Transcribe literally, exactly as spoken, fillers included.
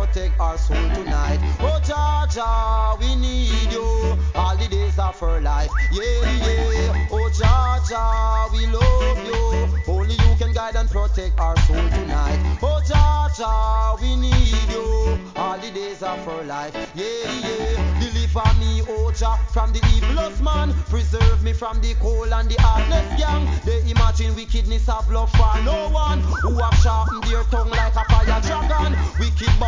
protect our soul tonight. Oh Jaja, we need you all the days of our life. Yeah, yeah. Oh Jaja, we love you. Only you can guide and protect our soul tonight. Oh Jaja, we need you all the days of our life. Yeah, yeah. Deliver me, oh Jah, from the evilest man. Preserve me from the cold and the heartless gang. They imagine wickedness of love for no one who have sharpened their tongue like a fire dragon. Wicked